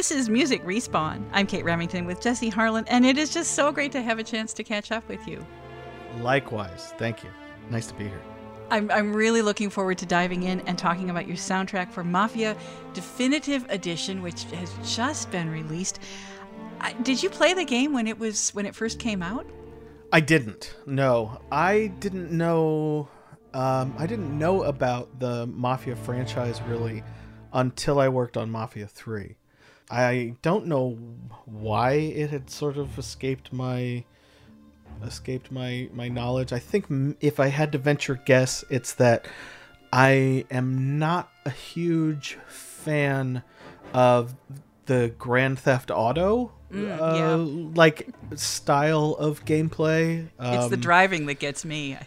This is Music Respawn. I'm Kate Remington with Jesse Harlan, and it is just so great to have a chance to catch up with you. Likewise. Thank you. Nice to be here. I'm really looking forward to diving in and talking about your soundtrack for Mafia Definitive Edition, which has just been released. Did you play the game when it first came out? I didn't. No, I didn't know. I didn't know about the Mafia franchise really until I worked on Mafia 3. I don't know why it had sort of escaped my knowledge. I think if I had to venture guess, it's that I am not a huge fan of the Grand Theft Auto like style of gameplay. It's the driving that gets me.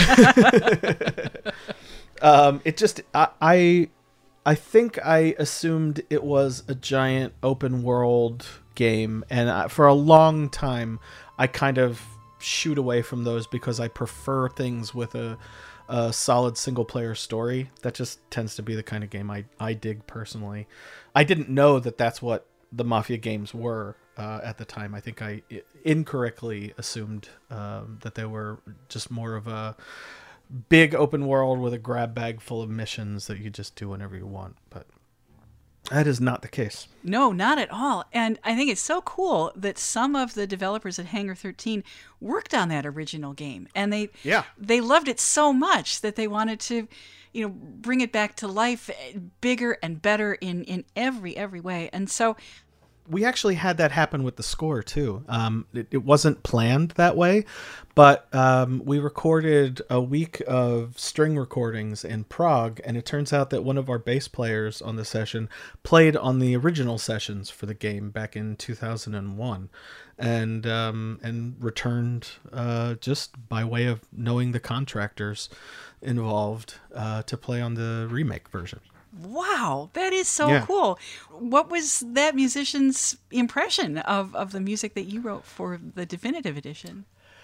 It just I think I assumed it was a giant open world game, and for a long time I kind of shoot away from those because I prefer things with a solid single player story. That just tends to be the kind of game I dig personally. I didn't know that that's what the Mafia games were at the time. I think I incorrectly assumed that they were just more of a big open world with a grab bag full of missions that you just do whenever you want, but that is not the case. No, not at all. And I think it's so cool that some of the developers at Hangar 13 worked on that original game, and they loved it so much that they wanted to, bring it back to life, bigger and better in every way. And so we actually had that happen with the score too. It wasn't planned that way, but we recorded a week of string recordings in Prague, and it turns out that one of our bass players on the session played on the original sessions for the game back in 2001, and returned just by way of knowing the contractors involved to play on the remake version. Wow, that is so cool. What was that musician's impression of the music that you wrote for the definitive edition?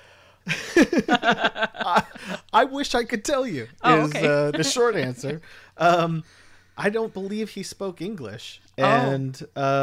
I wish I could tell you, is the short answer. I don't believe he spoke English, and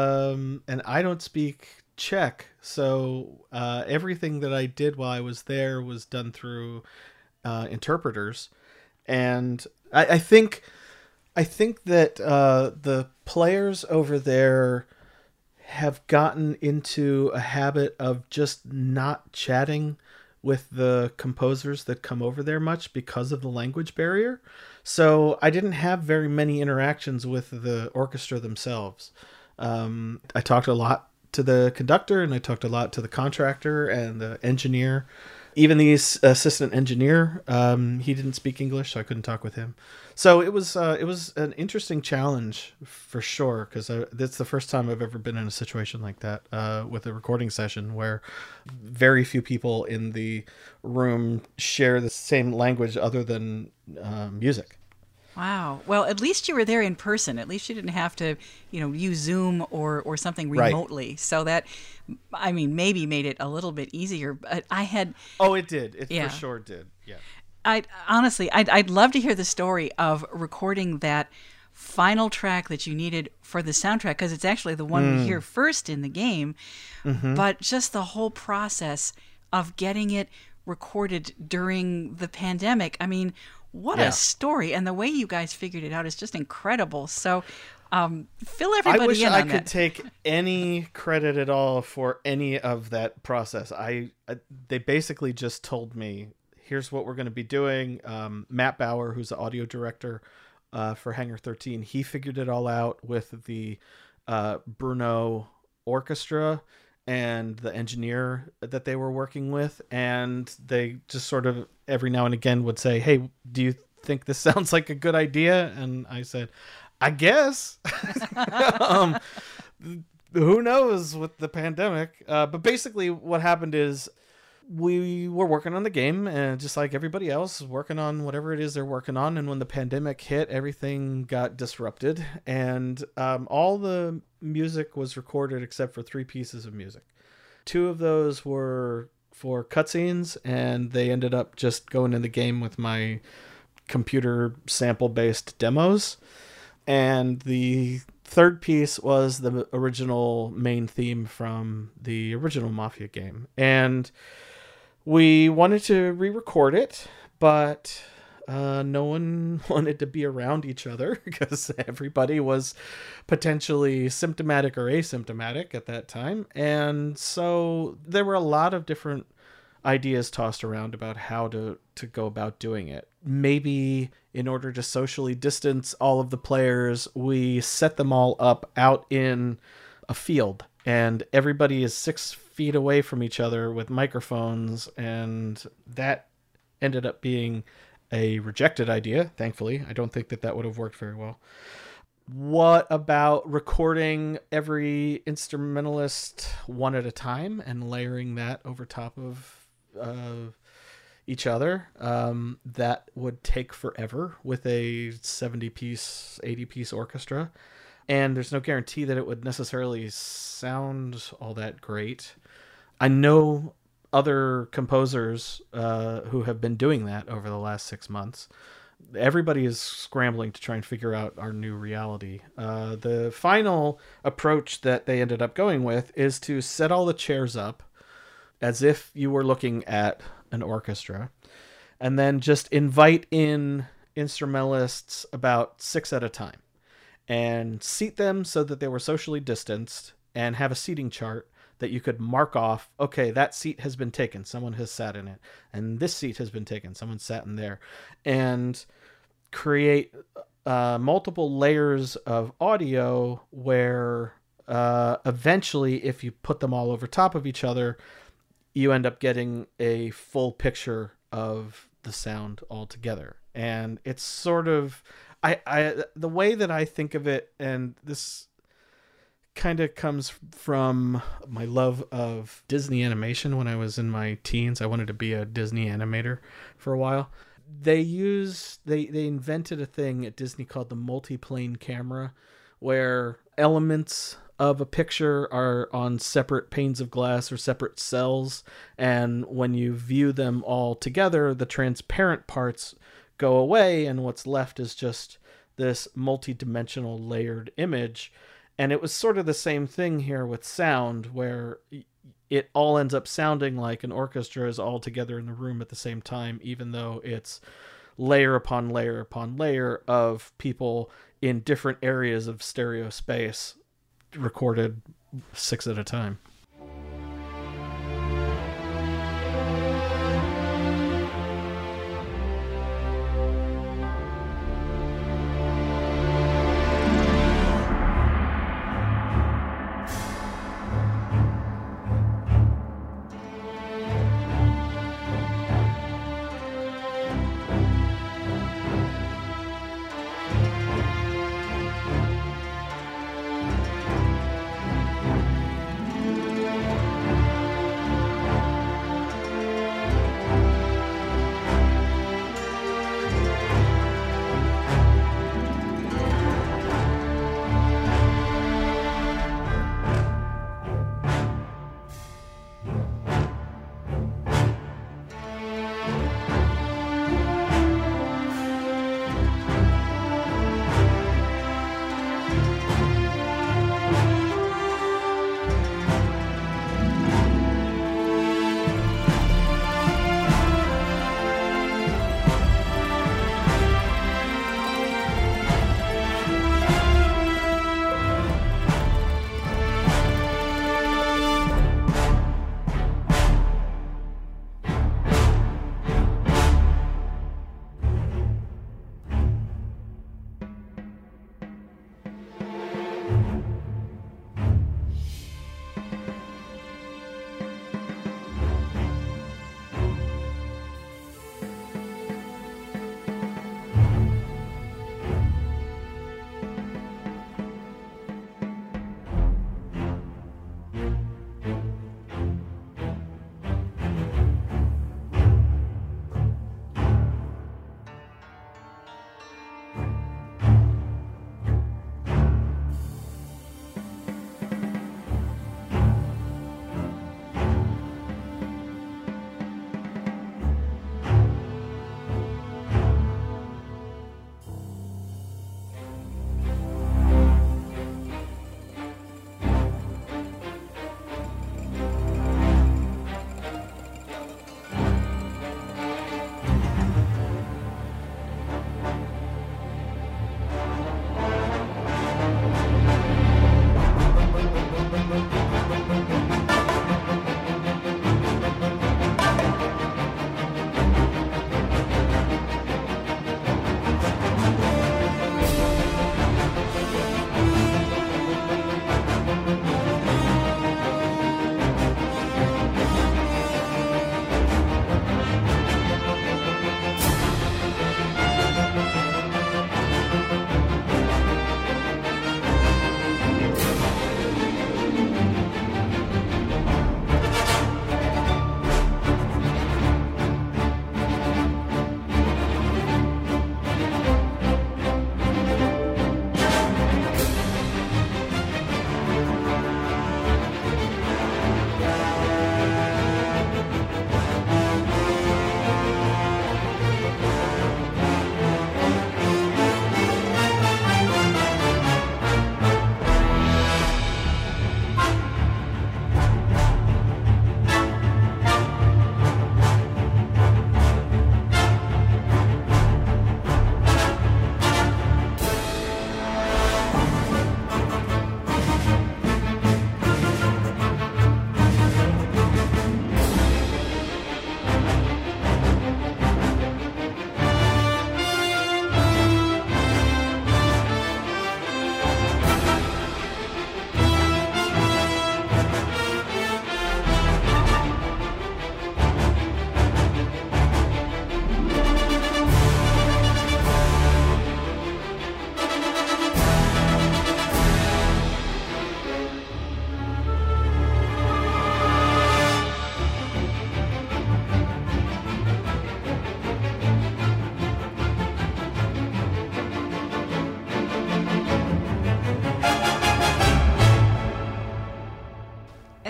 I don't speak Czech, so everything that I did while I was there was done through interpreters, and I think that the players over there have gotten into a habit of just not chatting with the composers that come over there much because of the language barrier. So I didn't have very many interactions with the orchestra themselves. I talked a lot to the conductor, and I talked a lot to the contractor and the engineer. Even the assistant engineer, he didn't speak English, so I couldn't talk with him. So it was an interesting challenge for sure, because that's the first time I've ever been in a situation like that with a recording session where very few people in the room share the same language other than music. Wow. Well, at least you were there in person. At least you didn't have to, use Zoom or something remotely. Right. So that, maybe made it a little bit easier. But I had... Oh, it did. It for sure did. Yeah. I'd love to hear the story of recording that final track that you needed for the soundtrack, because it's actually the one we hear first in the game. Mm-hmm. But just the whole process of getting it recorded during the pandemic. What a story. And the way you guys figured it out is just incredible. So fill everybody in on that. I wish I could take any credit at all for any of that process. They basically just told me, here's what we're going to be doing. Matt Bauer, who's the audio director for Hangar 13, he figured it all out with the Brno Orchestra and the engineer that they were working with, and they just sort of every now and again would say, hey, do you think this sounds like a good idea? And I said, I guess. Who knows with the pandemic? But basically what happened is we were working on the game, and just like everybody else, working on whatever it is they're working on. And when the pandemic hit, everything got disrupted, and all the music was recorded except for 3 pieces of music. 2 of those were for cutscenes, and they ended up just going in the game with my computer sample-based demos. And the third piece was the original main theme from the original Mafia game. And we wanted to re-record it, but no one wanted to be around each other because everybody was potentially symptomatic or asymptomatic at that time. And so there were a lot of different ideas tossed around about how to go about doing it. Maybe in order to socially distance all of the players, we set them all up out in a field and everybody is 6 feet away from each other with microphones, and that ended up being a rejected idea, thankfully. I don't think that would have worked very well. What about recording every instrumentalist one at a time and layering that over top of each other? That would take forever with a 70-piece, 80-piece orchestra. And there's no guarantee that it would necessarily sound all that great. I know other composers who have been doing that over the last 6 months. Everybody is scrambling to try and figure out our new reality. The final approach that they ended up going with is to set all the chairs up as if you were looking at an orchestra, and then just invite in instrumentalists about 6 at a time and seat them so that they were socially distanced, and have a seating chart that you could mark off, okay, that seat has been taken, someone has sat in it, and this seat has been taken, someone sat in there, and create multiple layers of audio where eventually, if you put them all over top of each other, you end up getting a full picture of the sound altogether. And it's sort of, the way that I think of it, and this kind of comes from my love of Disney animation. When I was in my teens, I wanted to be a Disney animator for a while. They invented a thing at Disney called the multiplane camera, where elements of a picture are on separate panes of glass or separate cells, and when you view them all together, the transparent parts go away, and what's left is just this multi-dimensional layered image. And it was sort of the same thing here with sound, where it all ends up sounding like an orchestra is all together in the room at the same time, even though it's layer upon layer upon layer of people in different areas of stereo space, recorded 6 at a time.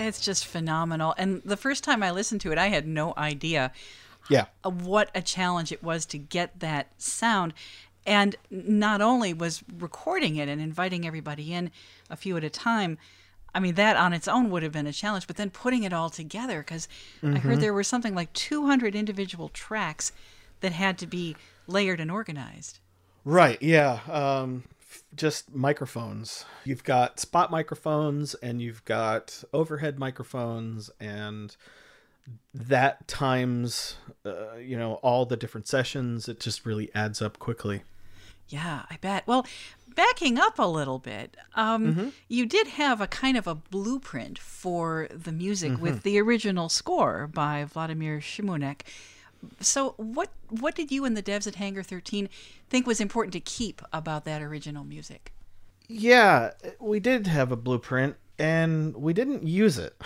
It's just phenomenal. And the first time I listened to it, I had no idea what a challenge it was to get that sound. And not only was recording it and inviting everybody in a few at a time, I mean, that on its own would have been a challenge, but then putting it all together, because I heard there were something like 200 individual tracks that had to be layered and organized. Right, yeah. Just microphones. You've got spot microphones and you've got overhead microphones, and that times, all the different sessions. It just really adds up quickly. Yeah, I bet. Well, backing up a little bit, you did have a kind of a blueprint for the music with the original score by Vladimir Šimunek. So what did you and the devs at Hangar 13 think was important to keep about that original music? Yeah, we did have a blueprint, and we didn't use it.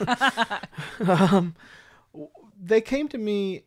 They came to me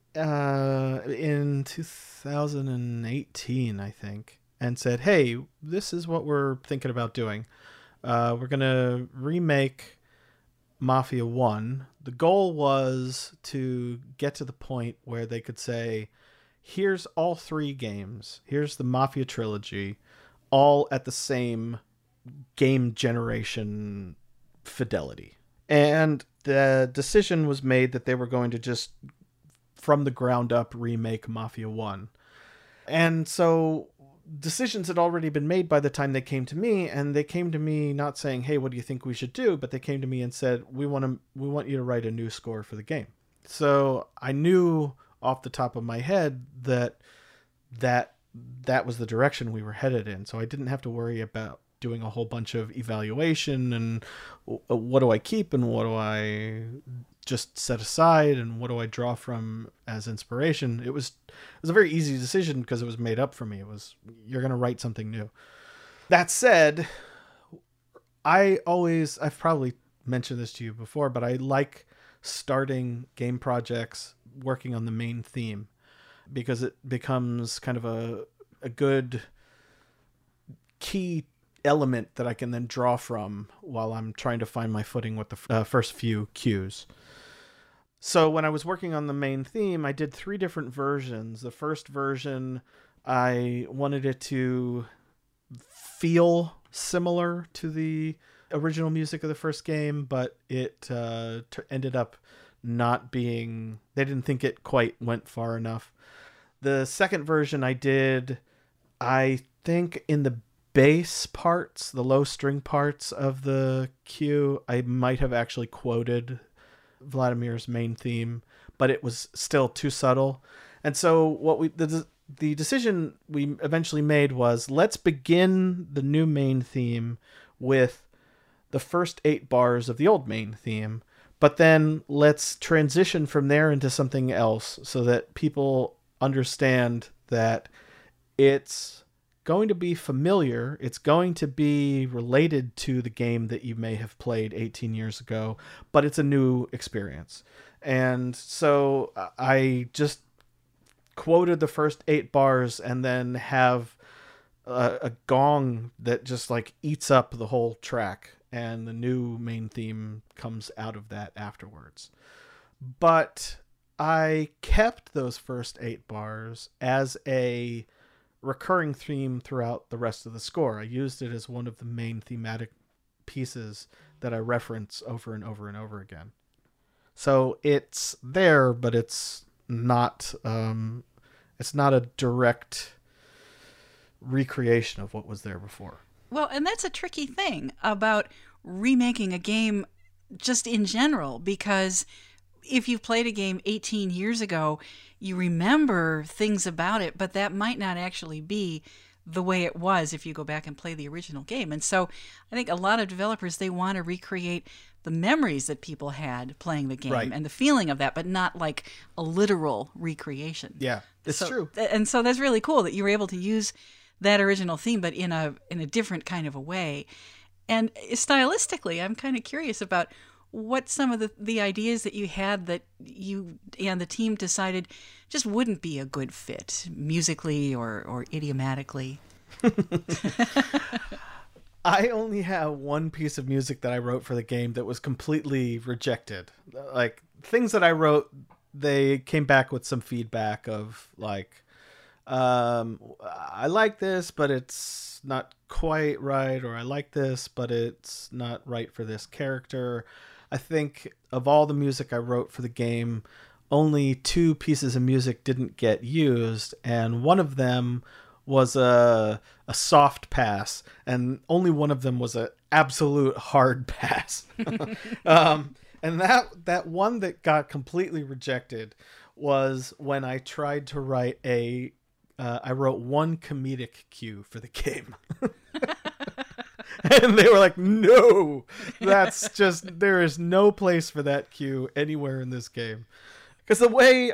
in 2018, I think, and said, hey, this is what we're thinking about doing. We're going to remake Mafia 1. The goal was to get to the point where they could say, here's all 3 games. Here's the Mafia trilogy, all at the same game generation fidelity. And the decision was made that they were going to just, from the ground up, remake Mafia 1. And so decisions had already been made by the time they came to me, and they came to me not saying, hey, what do you think we should do? But they came to me and said, we want you to write a new score for the game. So I knew off the top of my head that was the direction we were headed in. So I didn't have to worry about doing a whole bunch of evaluation and what do I keep and what do I just set aside and what do I draw from as inspiration. It was a very easy decision because it was made up for me. It was, you're going to write something new. That said, I've probably mentioned this to you before, but I like starting game projects working on the main theme because it becomes kind of a good key element that I can then draw from while I'm trying to find my footing with the first few cues. So when I was working on the main theme, I did 3 different versions. The first version, I wanted it to feel similar to the original music of the first game, but it ended up not being... They didn't think it quite went far enough. The second version I did, I think in the bass parts, the low string parts of the cue, I might have actually quoted Vladimir's main theme, but it was still too subtle. And so the decision we eventually made was, let's begin the new main theme with the first 8 bars of the old main theme, but then let's transition from there into something else so that people understand that it's going to be familiar. It's going to be related to the game that you may have played 18 years ago, but it's a new experience. And so I just quoted the first 8 bars and then have a gong that just like eats up the whole track, and the new main theme comes out of that afterwards. But I kept those first 8 bars as a recurring theme throughout the rest of the score. I used it as one of the main thematic pieces that I reference over and over and over again. So it's there, but it's not a direct recreation of what was there before. Well, and that's a tricky thing about remaking a game just in general, because if you played a game 18 years ago, you remember things about it, but that might not actually be the way it was if you go back and play the original game. And so I think a lot of developers, they want to recreate the memories that people had playing the game, right, and the feeling of that, but not like a literal recreation. Yeah, it's true. And so that's really cool that you were able to use that original theme, but in a different kind of a way. And stylistically, I'm kind of curious about what some of the ideas that you had that you and the team decided just wouldn't be a good fit musically or idiomatically. I only have one piece of music that I wrote for the game that was completely rejected. Like, things that I wrote, they came back with some feedback of like, I like this, but it's not quite right, or I like this, but it's not right for this character. I think of all the music I wrote for the game, only 2 pieces of music didn't get used, and one of them was a soft pass, and only one of them was an absolute hard pass. And that one that got completely rejected was when I tried to write I wrote one comedic cue for the game. And they were like, no, there is no place for that cue anywhere in this game. Because the way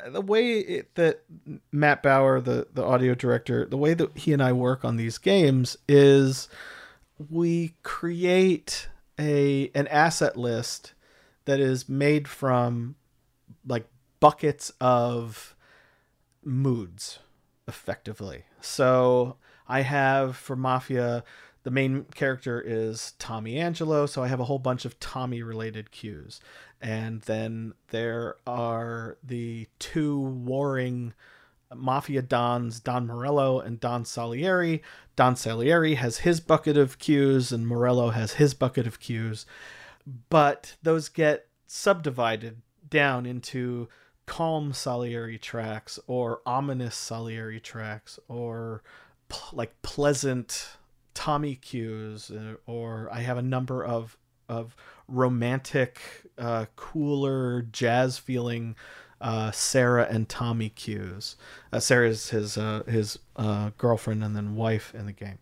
that Matt Bauer, the audio director, the way that he and I work on these games is we create an asset list that is made from like buckets of moods, effectively. So I have, for Mafia, the main character is Tommy Angelo, so I have a whole bunch of Tommy related cues. And then there are the 2 warring Mafia Dons, Don Morello and Don Salieri. Don Salieri has his bucket of cues and Morello has his bucket of cues. But those get subdivided down into calm Salieri tracks or ominous Salieri tracks or like pleasant Tommy cues, or I have a number of romantic, cooler, jazz feeling Sarah and Tommy cues. Sarah is his girlfriend and then wife in the game.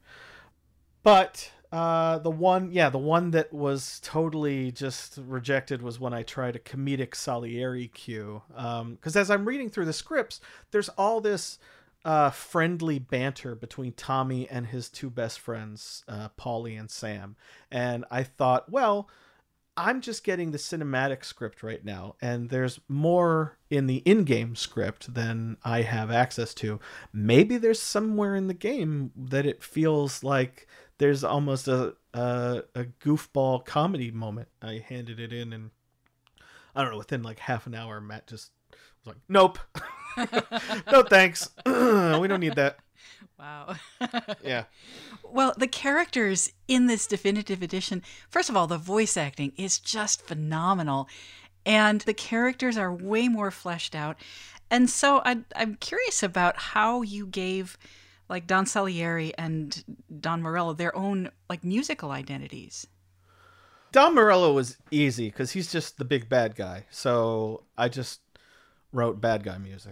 But the one that was totally just rejected was when I tried a comedic Salieri cue. Because as I'm reading through the scripts, there's all this friendly banter between Tommy and his 2 best friends, Paulie and Sam. And I thought, well, I'm just getting the cinematic script right now, and there's more in the in-game script than I have access to. Maybe there's somewhere in the game that it feels like there's almost a goofball comedy moment. I handed it in, and I don't know, within like half an hour, Matt just was like, nope. No thanks. We don't need that. Wow. Yeah. Well, the characters in this definitive edition, first of all, the voice acting is just phenomenal. And the characters are way more fleshed out. And so I'm curious about how you gave like Don Salieri and Don Morello their own like musical identities. Don Morello was easy because he's just the big bad guy. So I just wrote bad guy music.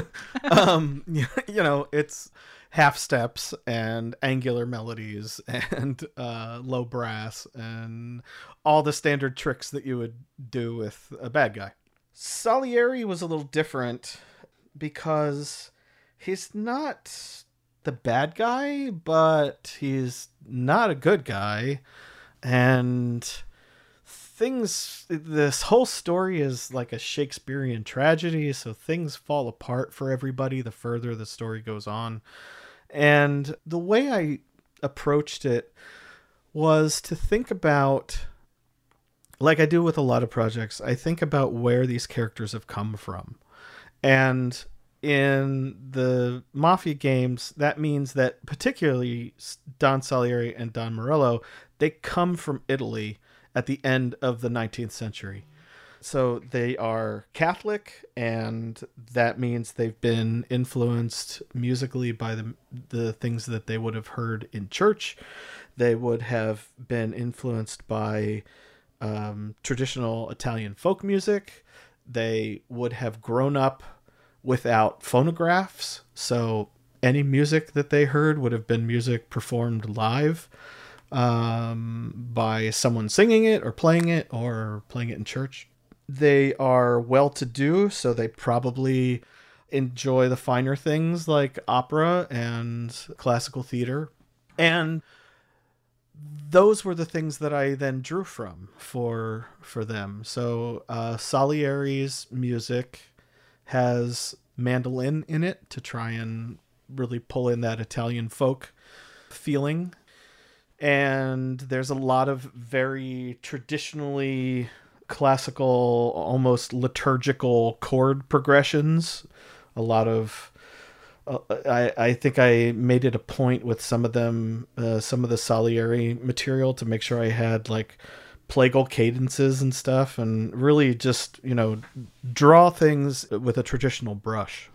It's half steps and angular melodies and low brass and all the standard tricks that you would do with a bad guy. Salieri was a little different because he's not the bad guy, but he's not a good guy. And this whole story is like a Shakespearean tragedy, so things fall apart for everybody the further the story goes on. And the way I approached it was to think about, like I do with a lot of projects, I think about where these characters have come from. And in the Mafia games, that means that particularly Don Salieri and Don Morello, they come from Italy at the end of the 19th century. So they are Catholic, and that means they've been influenced musically by the things that they would have heard in church. They would have been influenced by traditional Italian folk music. They would have grown up without phonographs, so any music that they heard would have been music performed live by someone singing it or playing it in church. They are well-to-do, so they probably enjoy the finer things like opera and classical theater. And those were the things that I then drew from for them. So Salieri's music has mandolin in it to try and really pull in that Italian folk feeling. And there's a lot of very traditionally classical, almost liturgical chord progressions. A lot of I think I made it a point with some of them, some of the Salieri material, to make sure I had like plagal cadences and stuff, and really just, draw things with a traditional brush.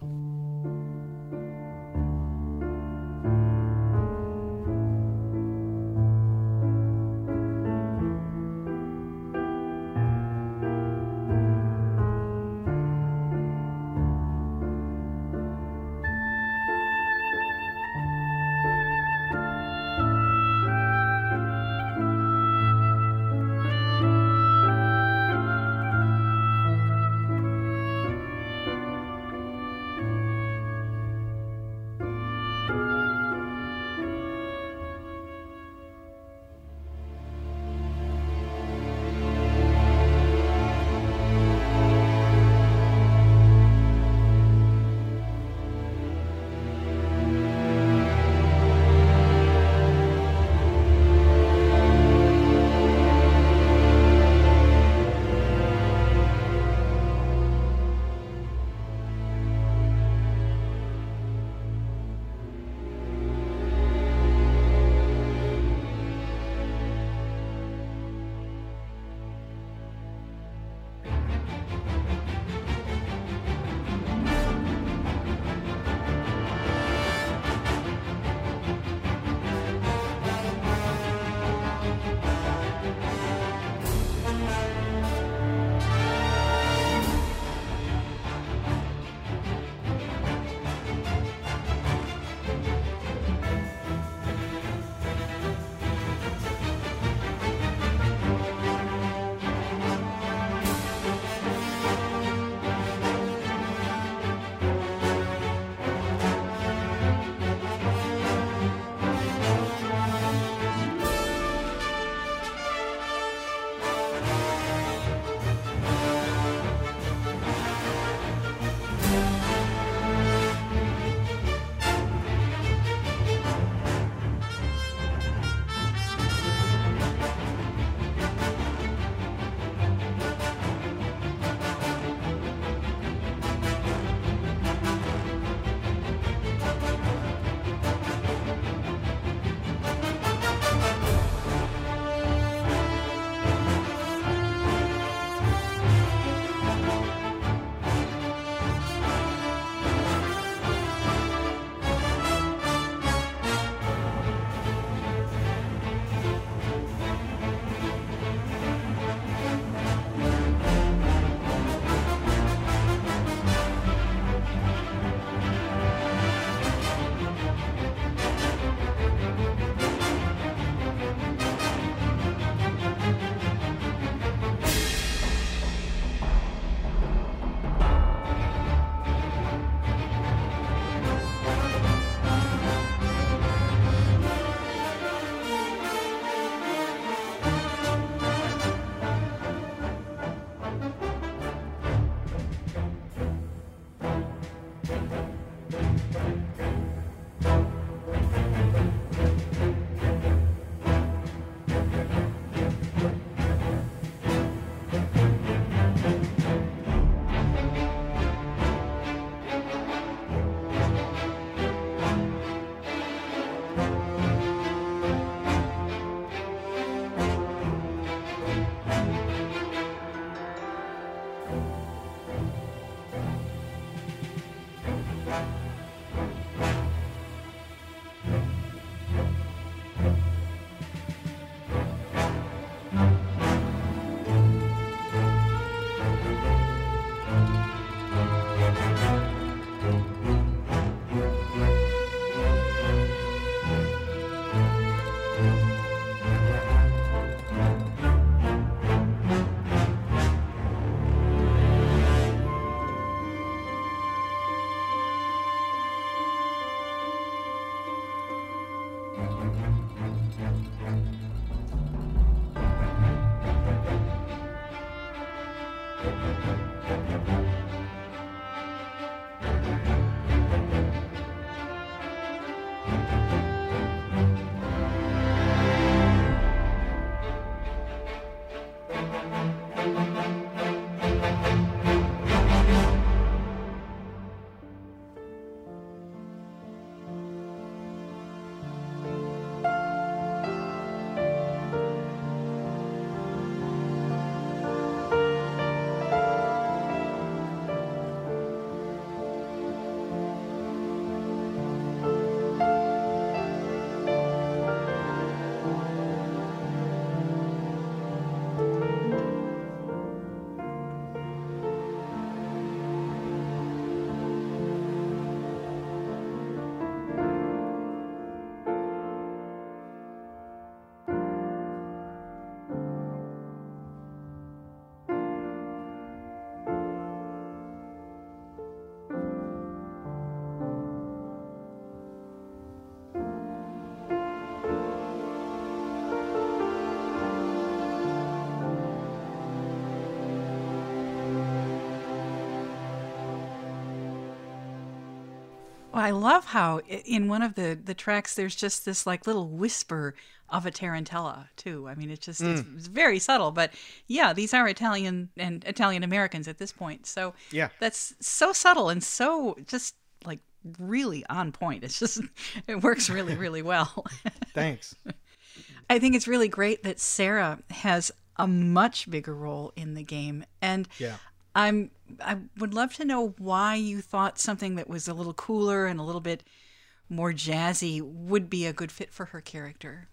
Well, I love how in one of the tracks there's just this like little whisper of a tarantella too. I mean, it's very subtle, but yeah, these are Italian and Italian Americans at this point. So Yeah. that's so subtle and so just like really on point. It's just it works really, really well. Thanks. I think it's really great that Sarah has a much bigger role in the game, and Yeah. I would love to know why you thought something that was a little cooler and a little bit more jazzy would be a good fit for her character.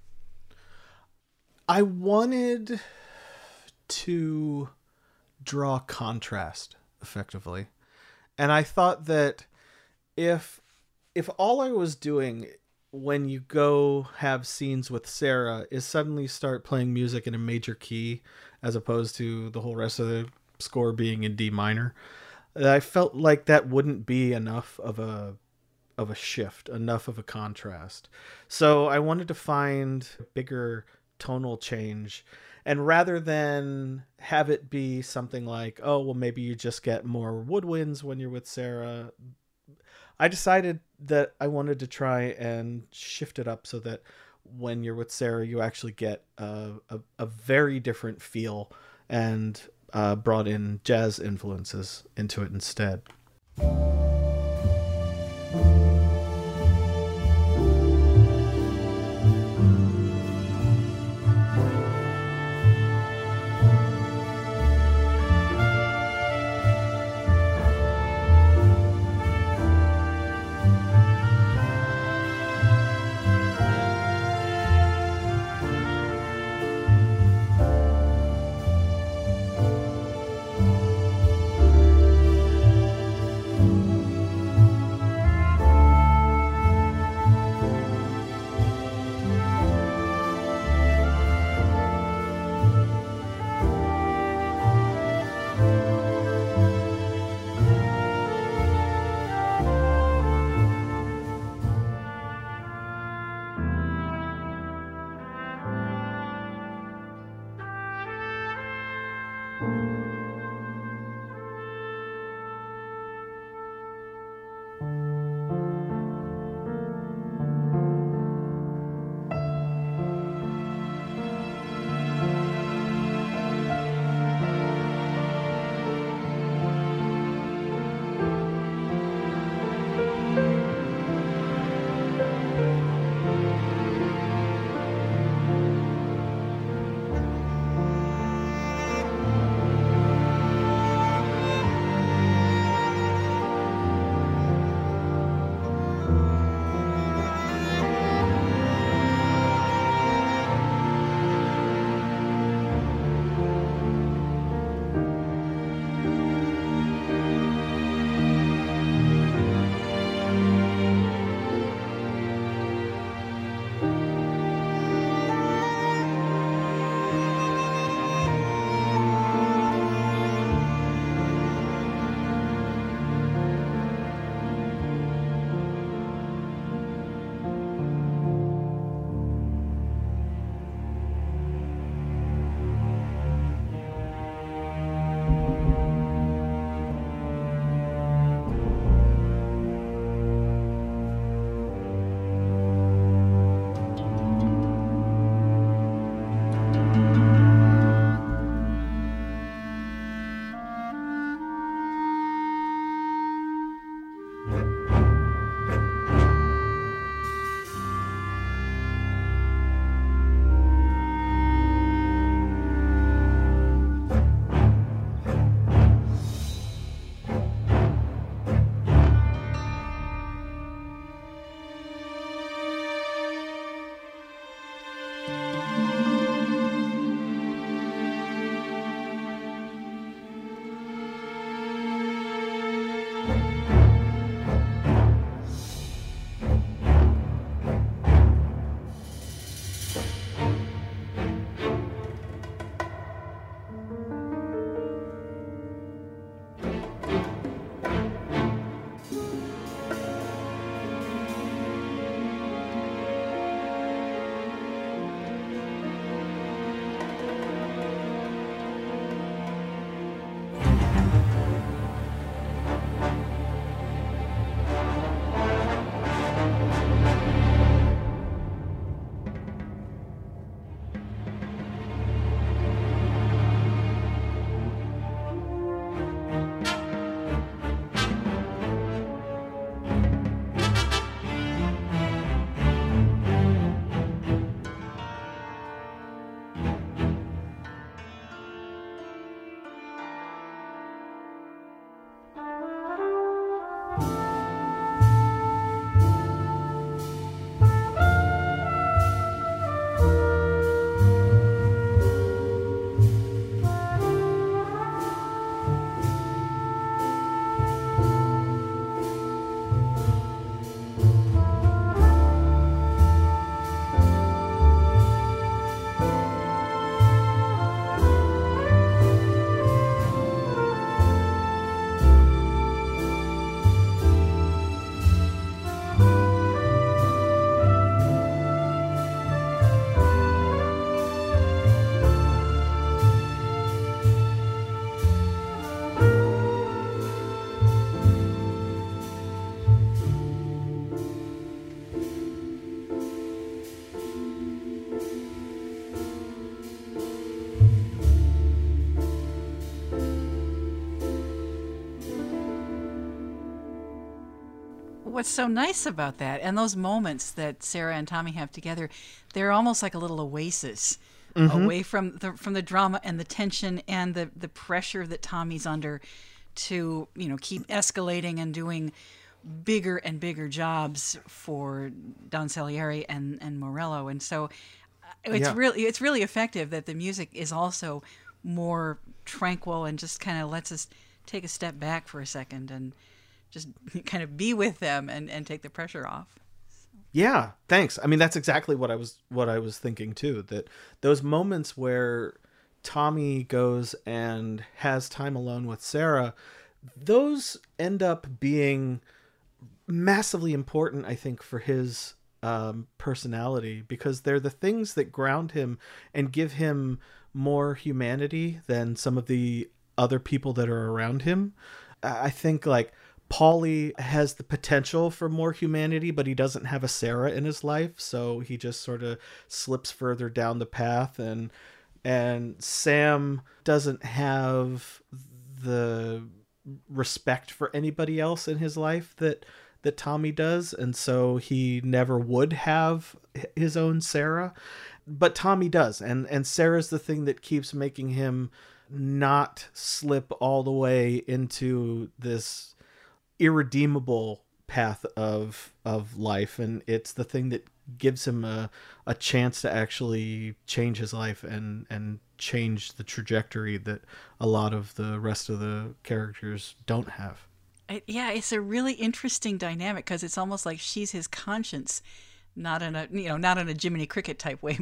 I wanted to draw contrast effectively. And I thought that if all I was doing when you go have scenes with Sarah is suddenly start playing music in a major key as opposed to the whole rest of the score being in D minor, I felt like that wouldn't be enough of a shift, enough of a contrast. So I wanted to find a bigger tonal change, and rather than have it be something like, oh well, maybe you just get more woodwinds when you're with Sarah, I decided that I wanted to try and shift it up so that when you're with Sarah you actually get a very different feel, and brought in jazz influences into it instead. what's so nice about that, and those moments that Sarah and Tommy have together, they're almost like a little oasis away from the drama and the tension and the pressure that Tommy's under to, keep escalating and doing bigger and bigger jobs for Don Salieri and Morello. And so it's really effective that the music is also more tranquil and just kind of lets us take a step back for a second and just kind of be with them and take the pressure off. Yeah, thanks. I mean, that's exactly what I was thinking too, that those moments where Tommy goes and has time alone with Sarah, those end up being massively important, I think, for his personality, because they're the things that ground him and give him more humanity than some of the other people that are around him. I think like Paulie has the potential for more humanity, but he doesn't have a Sarah in his life, so he just sort of slips further down the path, and Sam doesn't have the respect for anybody else in his life that Tommy does, and so he never would have his own Sarah, but Tommy does, and Sarah's the thing that keeps making him not slip all the way into this irredeemable path of life, and it's the thing that gives him a chance to actually change his life and change the trajectory that a lot of the rest of the characters don't have. Yeah, it's a really interesting dynamic because it's almost like she's his conscience, not in a Jiminy Cricket type way,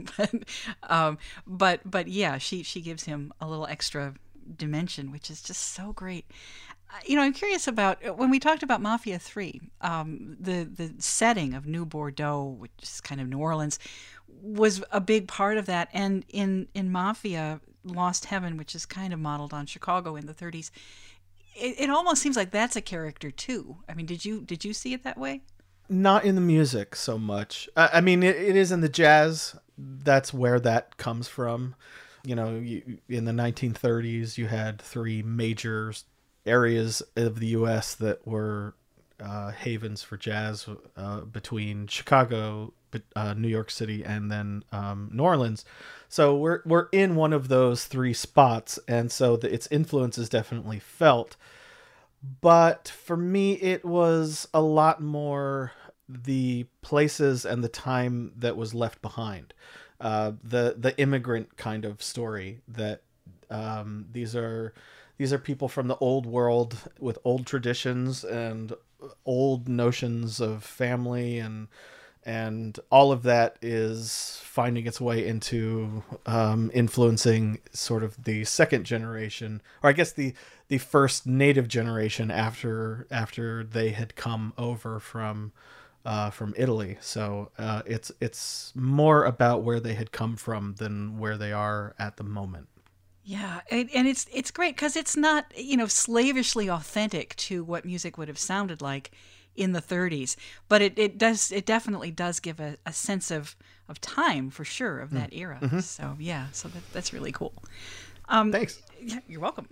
but yeah, she gives him a little extra dimension, which is just so great. I'm curious about when we talked about Mafia 3, the setting of New Bordeaux, which is kind of New Orleans, was a big part of that. And in Mafia Lost Heaven, which is kind of modeled on Chicago in the 30s, it almost seems like that's a character too. I mean, did you see it that way? Not in the music so much. I mean, it is in the jazz. That's where that comes from. In the 1930s, you had three major areas of the U.S. that were havens for jazz between Chicago, New York City, and then New Orleans. So we're in one of those three spots, and so its influence is definitely felt. But for me, it was a lot more the places and the time that was left behind. The immigrant kind of story that these are people from the old world with old traditions and old notions of family, and all of that is finding its way into influencing sort of the second generation, or I guess the first native generation after they had come over from Italy. So it's more about where they had come from than where they are at the moment. Yeah, and it's great because it's not slavishly authentic to what music would have sounded like in the 30s, but it definitely does give a sense of time for sure of that era. Mm-hmm. So yeah, so that's really cool. Thanks. Yeah, you're welcome.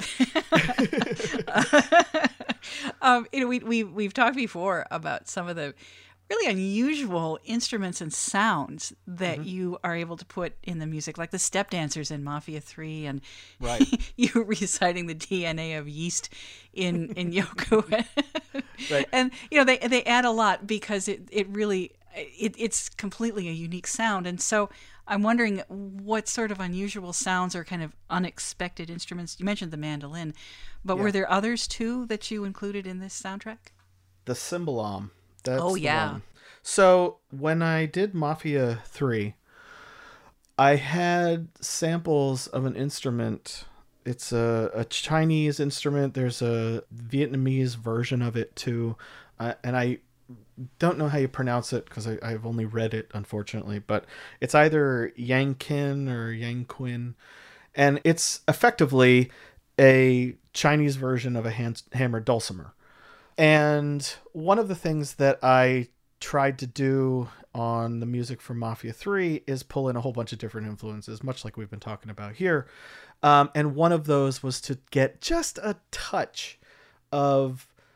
We've talked before about some of the really unusual instruments and sounds that you are able to put in the music, like the step dancers in Mafia 3, and right. you reciting the DNA of yeast in Yoko. Right. And they add a lot because it's completely a unique sound. And so I'm wondering what sort of unusual sounds or kind of unexpected instruments. You mentioned the mandolin, but were there others too that you included in this soundtrack? The cymbalom. That's yeah. The one. So when I did Mafia 3, I had samples of an instrument. It's a Chinese instrument. There's a Vietnamese version of it too. And I don't know how you pronounce it because I've only read it, unfortunately. But it's either Yangqin or Yangquin. And it's effectively a Chinese version of a hammered dulcimer. And one of the things that I tried to do on the music for Mafia 3 is pull in a whole bunch of different influences, much like we've been talking about here. And one of those was to get just a touch of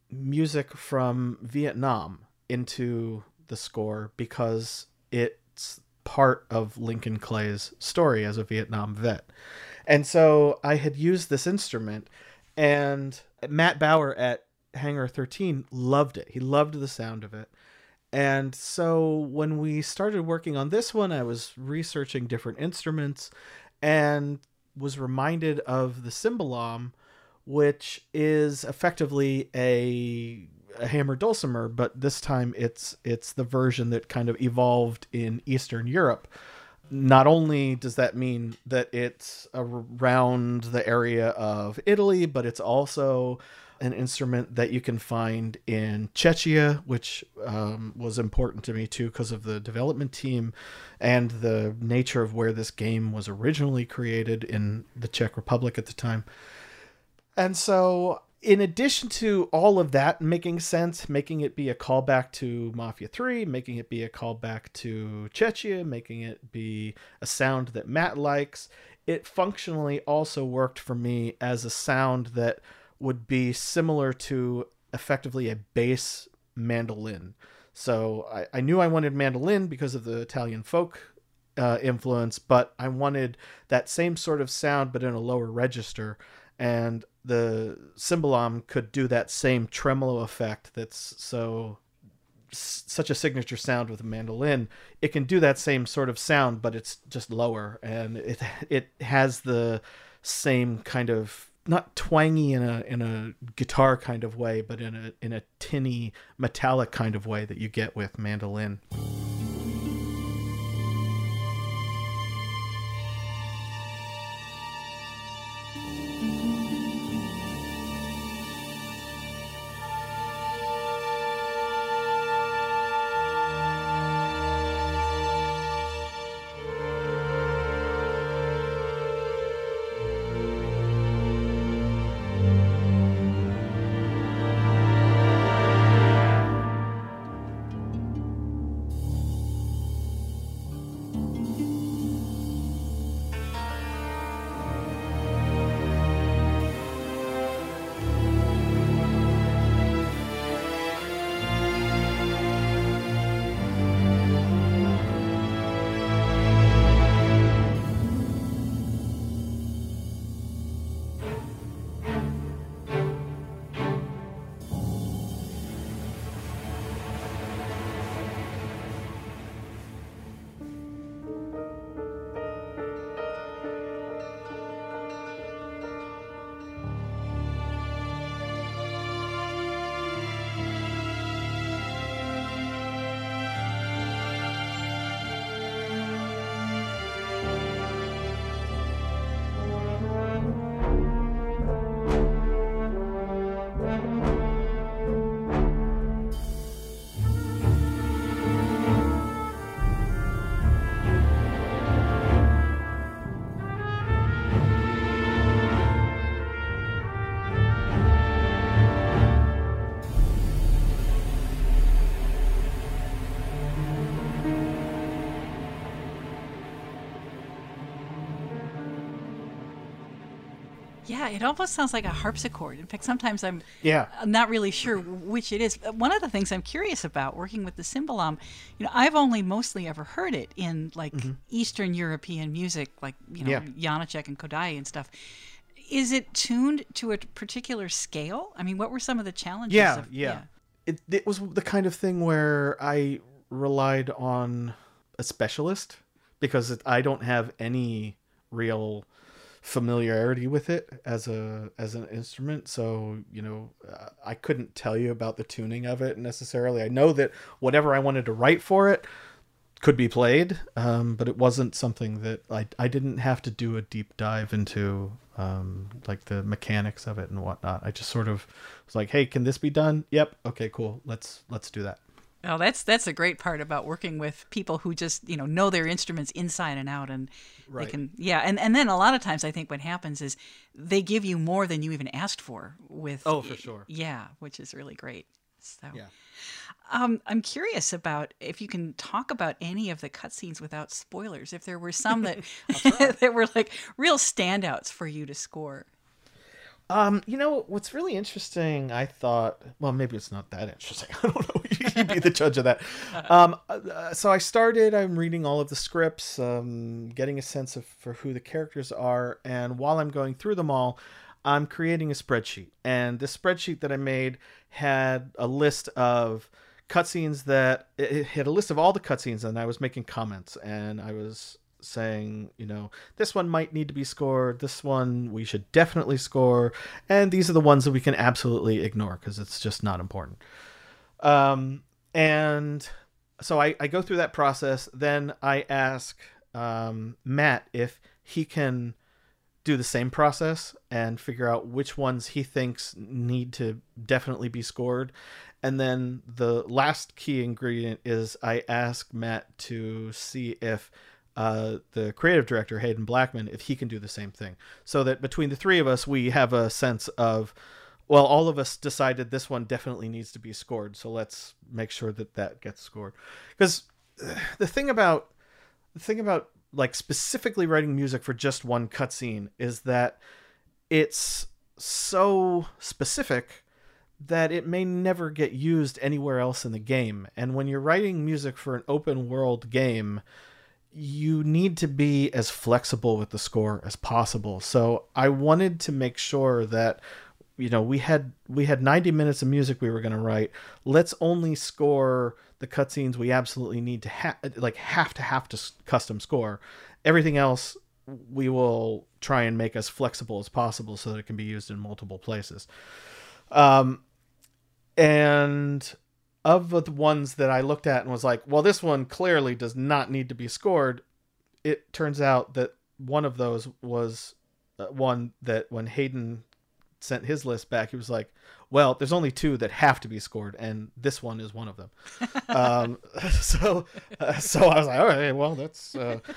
music from Vietnam into the score because it's part of Lincoln Clay's story as a Vietnam vet. And so I had used this instrument, and Matt Bauer at Hangar 13 loved it. He loved the sound of it. And so when we started working on this one, I was researching different instruments and was reminded of the cymbalom, which is effectively a hammer dulcimer, but this time it's the version that kind of evolved in Eastern Europe. Not only does that mean that it's around the area of Italy, but it's also an instrument that you can find in Czechia, which was important to me too because of the development team and the nature of where this game was originally created in the Czech Republic at the time. And so in addition to all of that making sense, making it be a callback to Mafia 3, making it be a callback to Czechia, making it be a sound that Matt likes, it functionally also worked for me as a sound that would be similar to effectively a bass mandolin. So I knew I wanted mandolin because of the Italian folk influence, but I wanted that same sort of sound, but in a lower register. And the cymbalom could do that same tremolo effect that's such a signature sound with a mandolin. It can do that same sort of sound, but it's just lower, and it has the same kind of, not twangy in a guitar kind of way, but in a tinny metallic kind of way that you get with mandolin. Yeah, it almost sounds like a harpsichord. In fact, sometimes I'm Yeah. not really sure which it is. One of the things I'm curious about working with the cymbalom, I've only mostly ever heard it in like Eastern European music, like Yeah. Janacek and Kodály and stuff. Is it tuned to a particular scale? I mean, what were some of the challenges? Yeah. It was the kind of thing where I relied on a specialist because I don't have any real familiarity with it as an instrument, so I couldn't tell you about the tuning of it necessarily. I know that whatever I wanted to write for it could be played, but it wasn't something that I didn't have to do a deep dive into like the mechanics of it and whatnot. I just sort of was like, hey, can this be done? Yep. Okay, cool, let's do that. Oh, that's a great part about working with people who just know their instruments inside and out, and Right. they can and then a lot of times I think what happens is they give you more than you even asked for with Oh, for sure. Yeah, which is really great. So Yeah. I'm curious about if you can talk about any of the cutscenes without spoilers. If there were some that that were like real standouts for you to score. What's really interesting, I thought, well, maybe it's not that interesting. I don't know. You be the judge of that. So I'm reading all of the scripts, getting a sense for who the characters are. And while I'm going through them all, I'm creating a spreadsheet. And the spreadsheet that I made had a list of cutscenes it had a list of all the cutscenes, and I was making comments, and I was saying, this one might need to be scored, this one we should definitely score, and these are the ones that we can absolutely ignore because it's just not important. And so I go through that process. Then I ask Matt if he can do the same process and figure out which ones he thinks need to definitely be scored. And then the last key ingredient is I ask Matt to see if the creative director, Hayden Blackman, if he can do the same thing. So that between the three of us, we have a sense of, well, all of us decided this one definitely needs to be scored. So let's make sure that gets scored. Because the thing about like specifically writing music for just one cutscene is that it's so specific that it may never get used anywhere else in the game. And when you're writing music for an open world game, you need to be as flexible with the score as possible. So I wanted to make sure that, we had 90 minutes of music we were going to write. Let's only score the cutscenes we absolutely need to have to custom score. Everything else we will try and make as flexible as possible so that it can be used in multiple places. And of the ones that I looked at and was like, well, this one clearly does not need to be scored, it turns out that one of those was one that when Hayden sent his list back, he was like, well, there's only two that have to be scored, and this one is one of them. So I was like, all right, well, that's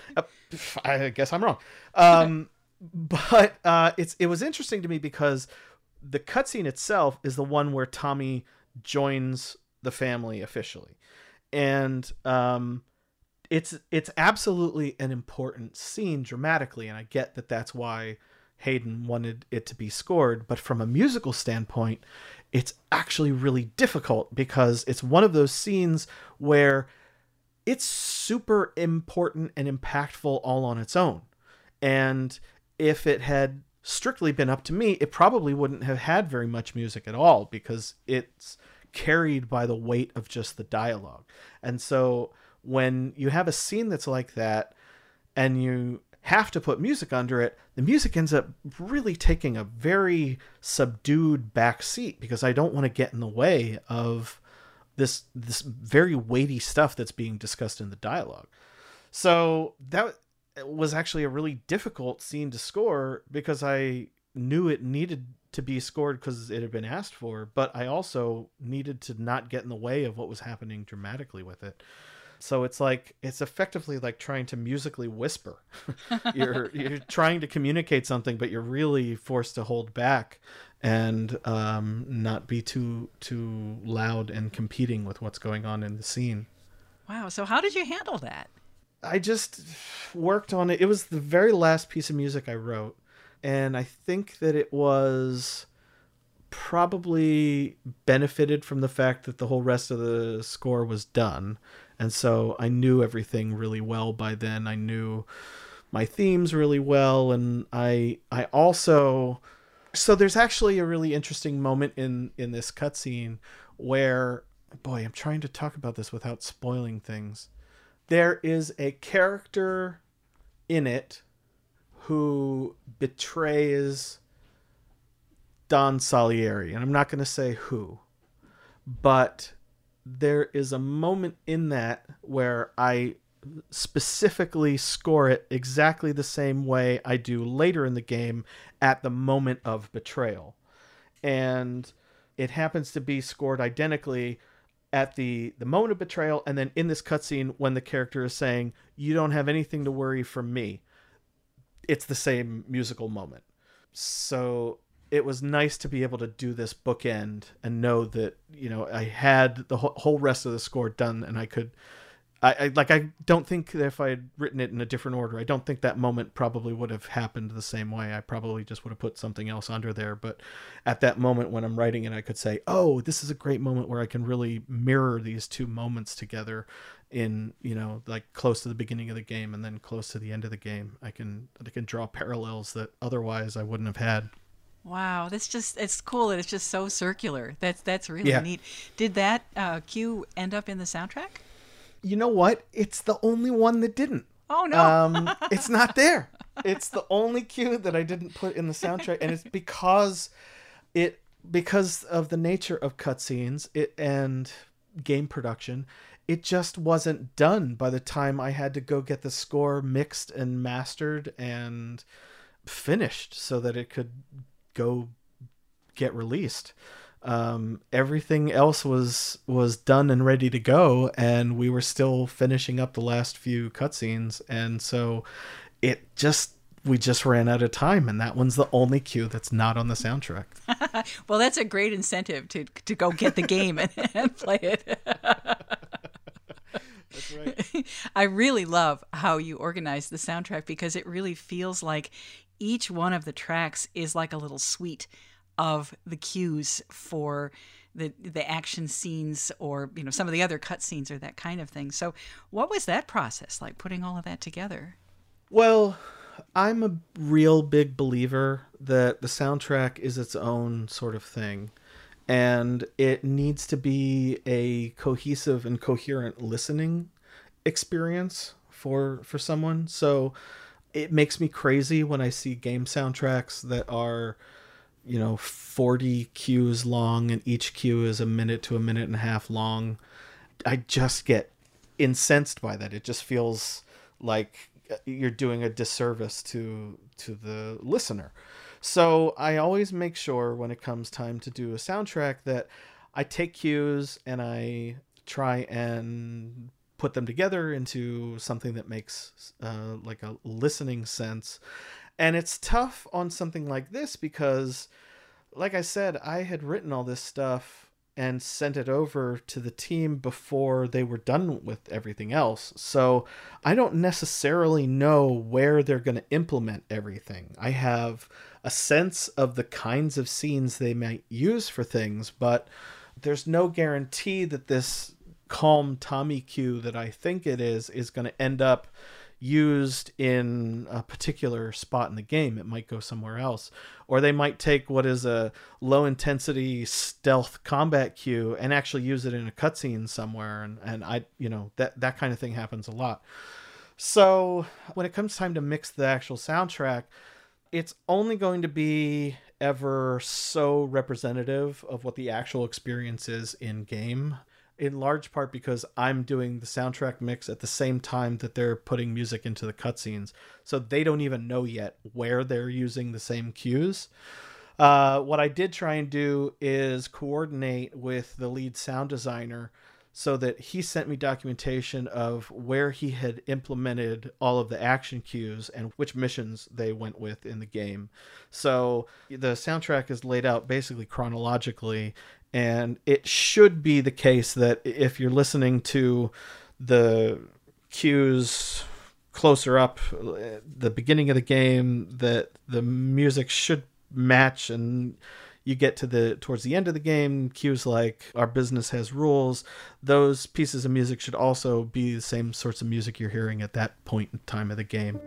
I guess I'm wrong. But it was interesting to me because the cutscene itself is the one where Tommy joins the family officially, and it's absolutely an important scene dramatically, and I get that that's why Hayden wanted it to be scored, but from a musical standpoint, it's actually really difficult because it's one of those scenes where it's super important and impactful all on its own. And if it had strictly been up to me, it probably wouldn't have had very much music at all because it's carried by the weight of just the dialogue. And so when you have a scene that's like that and you have to put music under it, the music ends up really taking a very subdued back seat because I don't want to get in the way of this very weighty stuff that's being discussed in the dialogue. So that was actually a really difficult scene to score because I knew it needed to be scored because it had been asked for, but I also needed to not get in the way of what was happening dramatically with it. So it's effectively like trying to musically whisper. You're trying to communicate something, but you're really forced to hold back and not be too loud and competing with what's going on in the scene. Wow. So how did you handle that? I just worked on it. It was the very last piece of music I wrote. And I think that it was probably benefited from the fact that the whole rest of the score was done. And so I knew everything really well by then. I knew my themes really well. And I also... So there's actually a really interesting moment in this cutscene where... Boy, I'm trying to talk about this without spoiling things. There is a character in it who betrays Don Salieri. And I'm not going to say who. But there is a moment in that where I specifically score it exactly the same way I do later in the game at the moment of betrayal. And it happens to be scored identically at the moment of betrayal, and then in this cutscene when the character is saying, "You don't have anything to worry from me." It's the same musical moment. So it was nice to be able to do this bookend and know that, I had the whole rest of the score done, and I don't think that if I had written it in a different order, I don't think that moment probably would have happened the same way. I probably just would have put something else under there. But at that moment when I'm writing it, I could say, oh, this is a great moment where I can really mirror these two moments together in, like close to the beginning of the game and then close to the end of the game. I can draw parallels that otherwise I wouldn't have had. Wow, it's cool that it's just so circular. That's really neat. Did that cue end up in the soundtrack? You know what? It's the only one that didn't. Oh no. It's not there. It's the only cue that I didn't put in the soundtrack, and it's because of the nature of cutscenes and game production. It just wasn't done by the time I had to go get the score mixed and mastered and finished so that it could go get released. Everything else was done and ready to go, and we were still finishing up the last few cutscenes, and so we just ran out of time, and that one's the only cue that's not on the soundtrack. Well, that's a great incentive to go get the game and play it. That's right. I really love how you organize the soundtrack because it really feels like each one of the tracks is like a little suite of the cues for the action scenes or some of the other cut scenes or that kind of thing. So what was that process like, putting all of that together? Well, I'm a real big believer that the soundtrack is its own sort of thing, and it needs to be a cohesive and coherent listening experience for someone. So it makes me crazy when I see game soundtracks that are 40 cues long, and each cue is a minute to a minute and a half long. I just get incensed by that. It just feels like you're doing a disservice to the listener. So I always make sure when it comes time to do a soundtrack that I take cues and I try and put them together into something that makes like a listening sense. And it's tough on something like this because, like I said, I had written all this stuff and sent it over to the team before they were done with everything else. So I don't necessarily know where they're going to implement everything. I have a sense of the kinds of scenes they might use for things, but there's no guarantee that this calm Tommy cue that I think it is going to end up used in a particular spot in the game. It might go somewhere else, or they might take what is a low intensity stealth combat cue and actually use it in a cutscene somewhere. And I, that kind of thing happens a lot. So when it comes time to mix the actual soundtrack, it's only going to be ever so representative of what the actual experience is in game, in large part because I'm doing the soundtrack mix at the same time that they're putting music into the cutscenes. So they don't even know yet where they're using the same cues. What I did try and do is coordinate with the lead sound designer so that he sent me documentation of where he had implemented all of the action cues and which missions they went with in the game. So the soundtrack is laid out basically chronologically, and it should be the case that if you're listening to the cues closer up, the beginning of the game, that the music should match, and you get to towards the end of the game, cues like "Our Business Has Rules," those pieces of music should also be the same sorts of music you're hearing at that point in time of the game.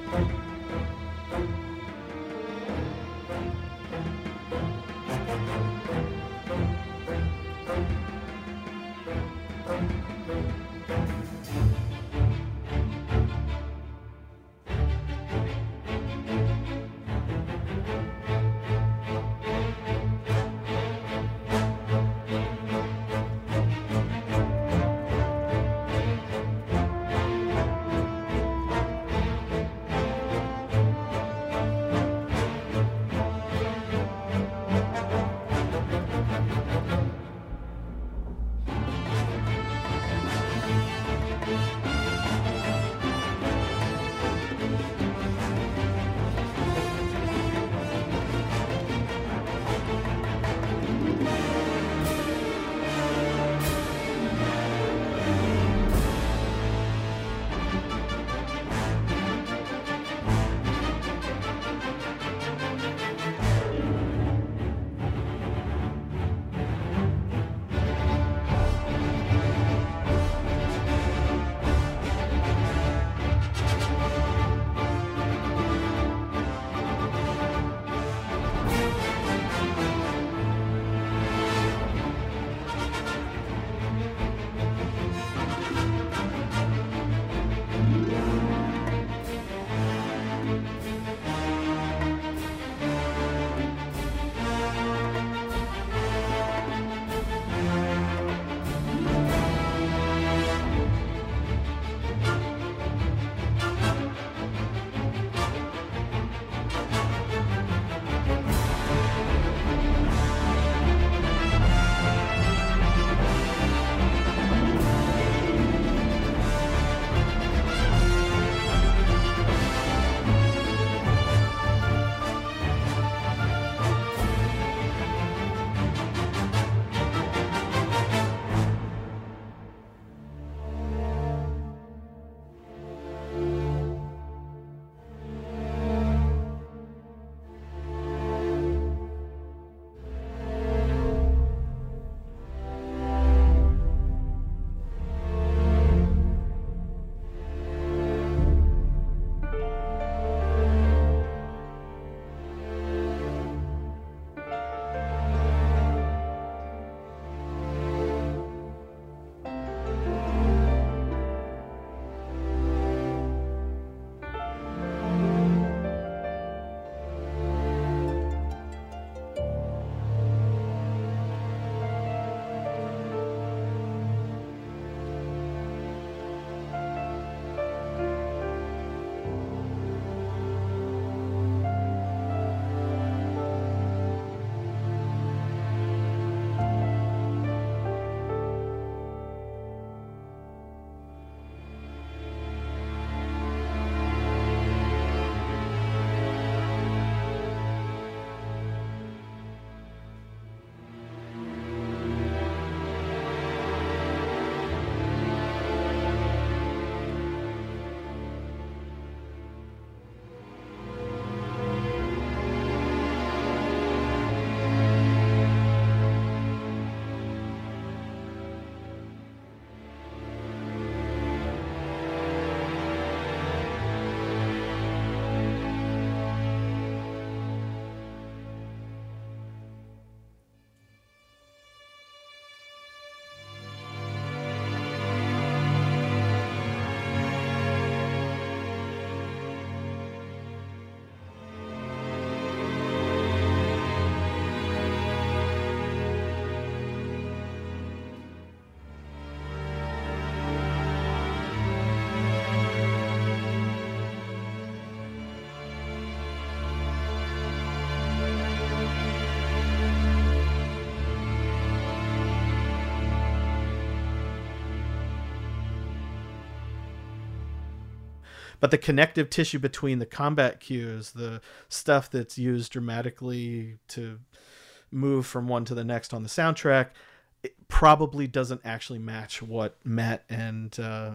But the connective tissue between the combat cues, the stuff that's used dramatically to move from one to the next on the soundtrack, it probably doesn't actually match what Matt and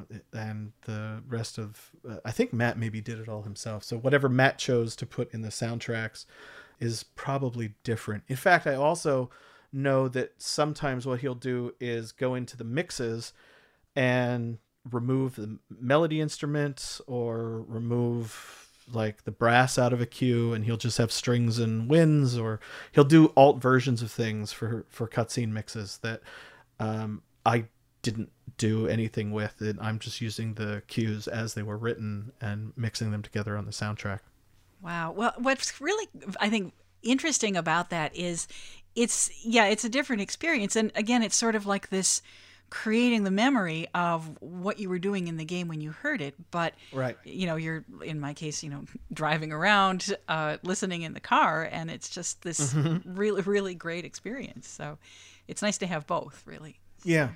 the rest of I think Matt maybe did it all himself. So whatever Matt chose to put in the soundtracks is probably different. In fact, I also know that sometimes what he'll do is go into the mixes and remove the melody instruments or remove like the brass out of a cue, and he'll just have strings and winds, or he'll do alt versions of things for cutscene mixes that I didn't do anything with. It. I'm just using the cues as they were written and mixing them together on the soundtrack. Wow. Well, what's really, I think, interesting about that is it's a different experience. And again, it's sort of like this creating the memory of what you were doing in the game when you heard it. But, right. You're, in my case, driving around, listening in the car, and it's just this really, really great experience. So it's nice to have both, really. Yeah.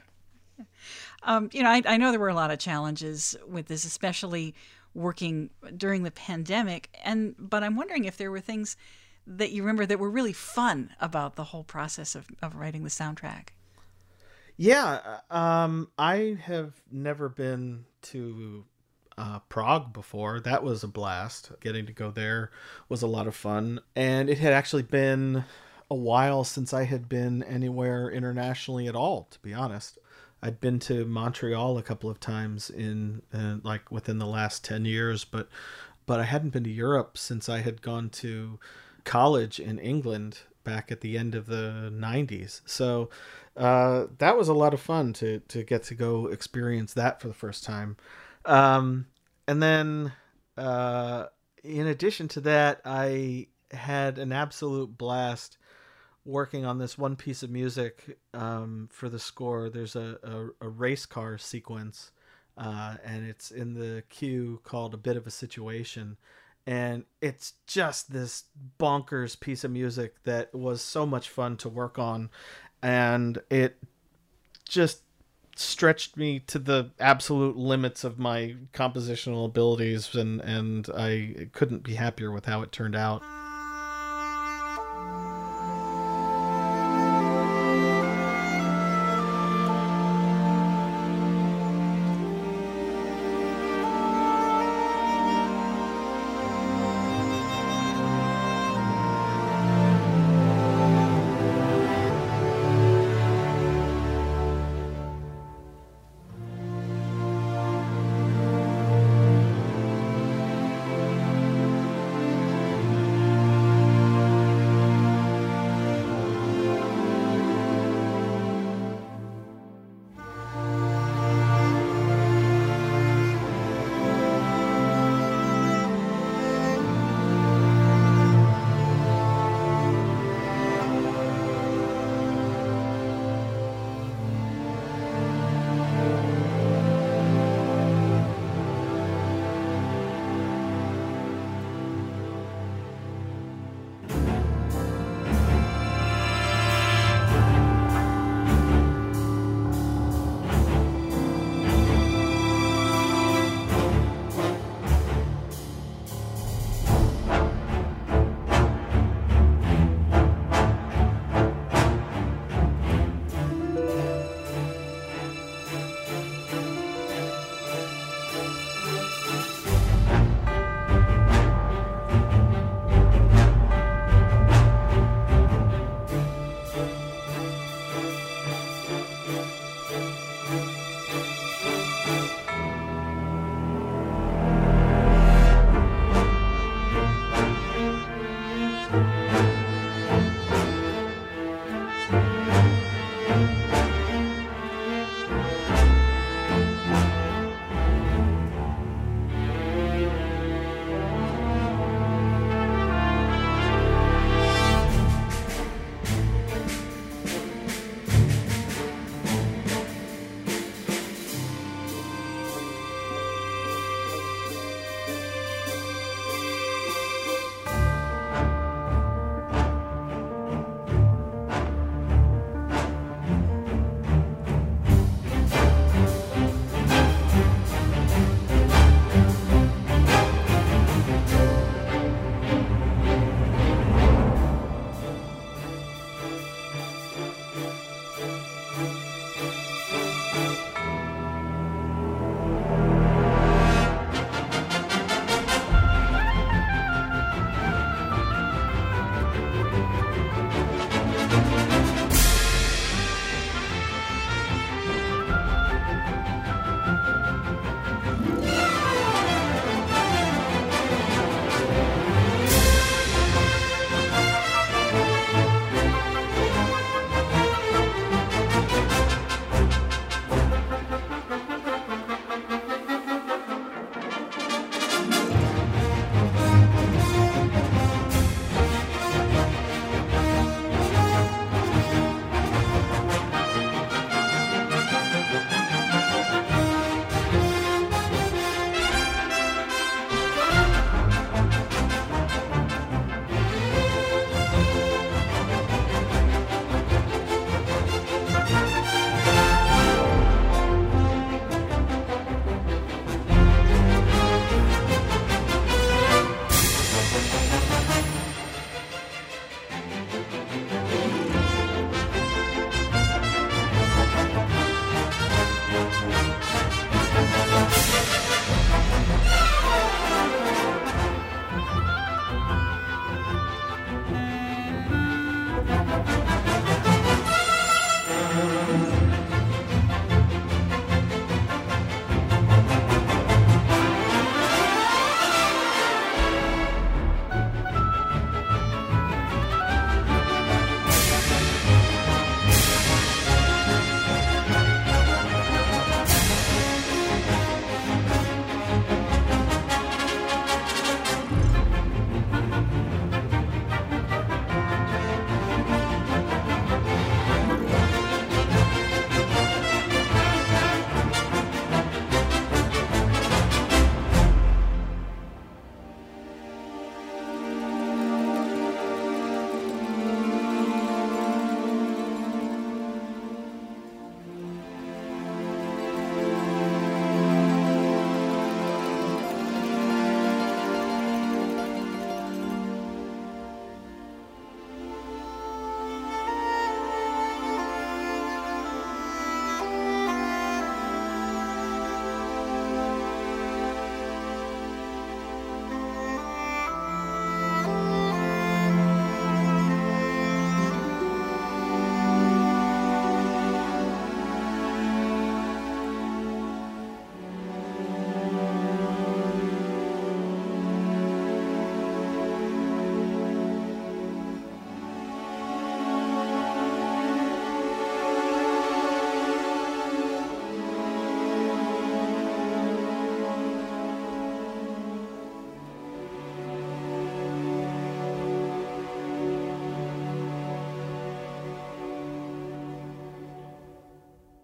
I know there were a lot of challenges with this, especially working during the pandemic. But I'm wondering if there were things that you remember that were really fun about the whole process of writing the soundtrack. Yeah. I have never been to Prague before. That was a blast. Getting to go there was a lot of fun. And it had actually been a while since I had been anywhere internationally at all, to be honest. I'd been to Montreal a couple of times in like within the last 10 years, but I hadn't been to Europe since I had gone to college in England back at the end of the 90s. So that was a lot of fun to get to go experience that for the first time. And then in addition to that, I had an absolute blast working on this one piece of music for the score. There's a race car sequence, and it's in the cue called A Bit of a Situation. And it's just this bonkers piece of music that was so much fun to work on. And it just stretched me to the absolute limits of my compositional abilities. And I couldn't be happier with how it turned out.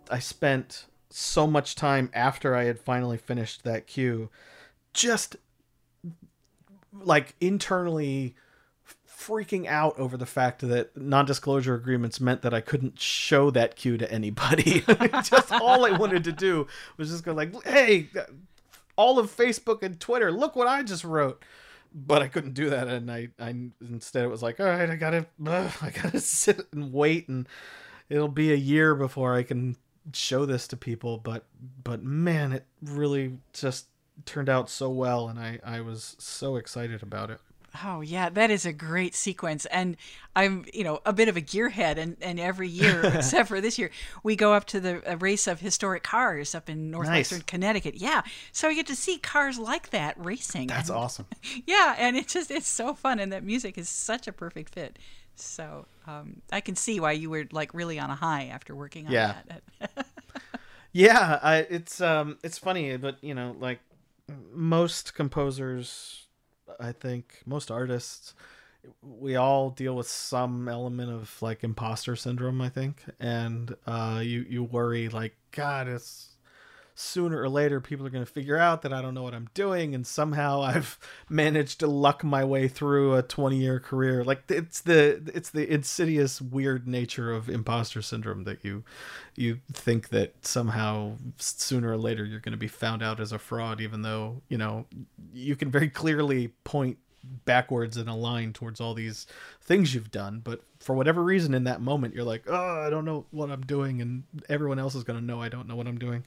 I spent so much time after I had finally finished that cue just like internally freaking out over the fact that non-disclosure agreements meant that I couldn't show that cue to anybody. Just all I wanted to do was just go like, hey, all of Facebook and Twitter, look what I just wrote. But I couldn't do that, and I instead it was like, all right, I gotta sit and wait, and it'll be a year before I can show this to people. But man, it really just turned out so well, and I was so excited about it. Oh yeah, that is a great sequence. And I'm, a bit of a gearhead, and every year, except for this year, we go up to the race of historic cars up in northwestern Connecticut. Yeah. So you get to see cars like that racing. That's awesome. Yeah. And it's so fun. And that music is such a perfect fit. So I can see why you were like really on a high after working on that. Yeah. It's funny, but like most composers, I think most artists, we all deal with some element of like imposter syndrome, I think. And you worry like, God, it's sooner or later people are going to figure out that I don't know what I'm doing. And somehow I've managed to luck my way through a 20-year career. Like it's the insidious, weird nature of imposter syndrome that you think that somehow sooner or later you're going to be found out as a fraud, even though, you can very clearly point backwards in a line towards all these things you've done. But for whatever reason in that moment, you're like, oh, I don't know what I'm doing. And everyone else is going to know I don't know what I'm doing.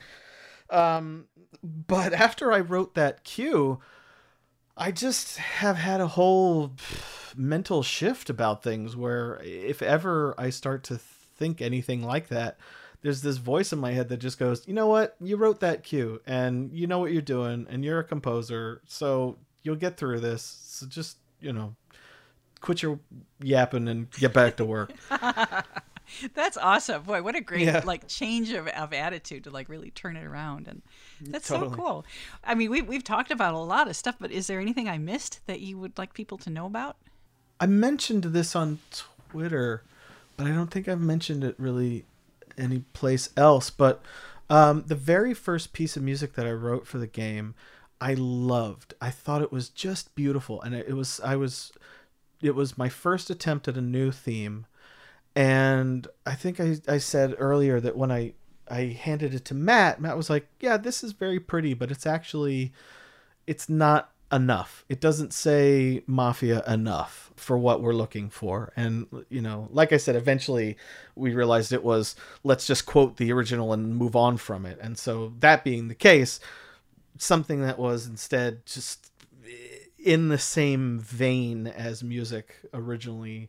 But after I wrote that cue, I just have had a whole mental shift about things where if ever I start to think anything like that, there's this voice in my head that just goes, you know what? You wrote that cue and you know what you're doing and you're a composer, so you'll get through this. So just, quit your yapping and get back to work. That's awesome. Boy, what a great change of attitude to like really turn it around. And that's so cool. I mean, we've talked about a lot of stuff, but is there anything I missed that you would like people to know about? I mentioned this on Twitter, but I don't think I've mentioned it really any place else. But the very first piece of music that I wrote for the game, I loved. I thought it was just beautiful. And it was my first attempt at a new theme. And I think I said earlier that when I handed it to Matt was like, yeah, this is very pretty, but it's not enough. It doesn't say Mafia enough for what we're looking for. And, like I said, eventually we realized it was, let's just quote the original and move on from it. And so that being the case, something that was instead just in the same vein as music originally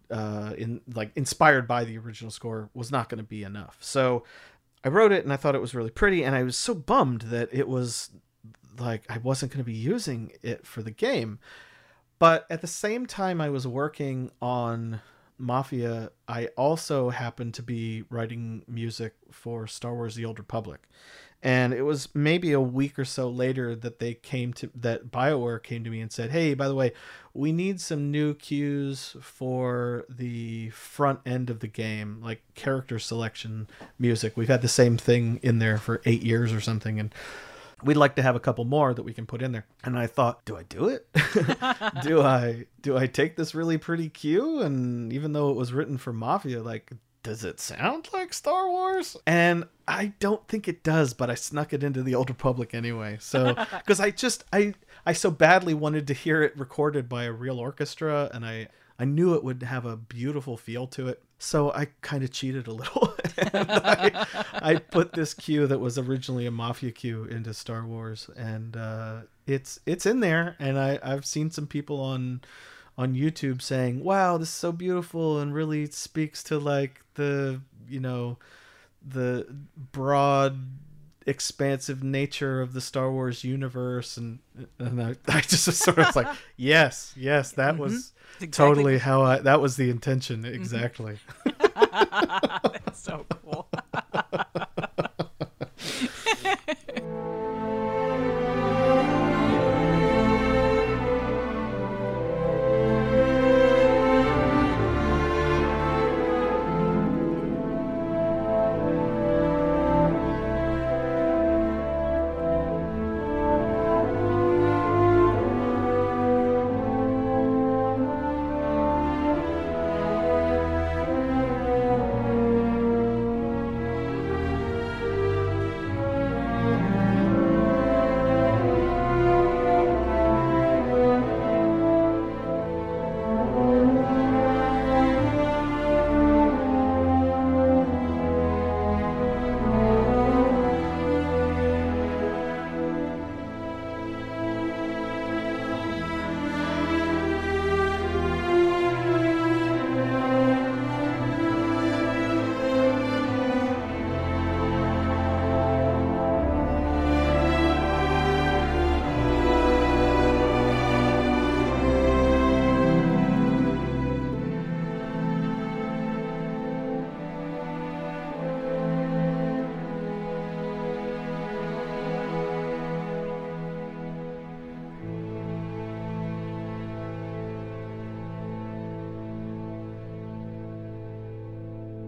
inspired by the original score was not going to be enough. So I wrote it and I thought it was really pretty, and I was so bummed that it was like I wasn't going to be using it for the game. But at the same time I was working on Mafia, I also happened to be writing music for Star Wars: The Old Republic. And it was maybe a week or so later that BioWare came to me and said, hey, by the way, we need some new cues for the front end of the game, like character selection music. We've had the same thing in there for 8 years or something, and we'd like to have a couple more that we can put in there. And I thought, do I do it? do I take this really pretty cue? And even though it was written for Mafia, like, does it sound like Star Wars? And I don't think it does, but I snuck it into the Old Republic anyway. So, because I so badly wanted to hear it recorded by a real orchestra, and I knew it would have a beautiful feel to it. So I kind of cheated a little. And I put this cue that was originally a Mafia cue into Star Wars, and it's in there. And I've seen some people on YouTube saying, wow, this is so beautiful and really speaks to like the broad expansive nature of the Star Wars universe. And I just sort of like, yes, that was exactly. Totally how that was the intention. Exactly. That's so cool.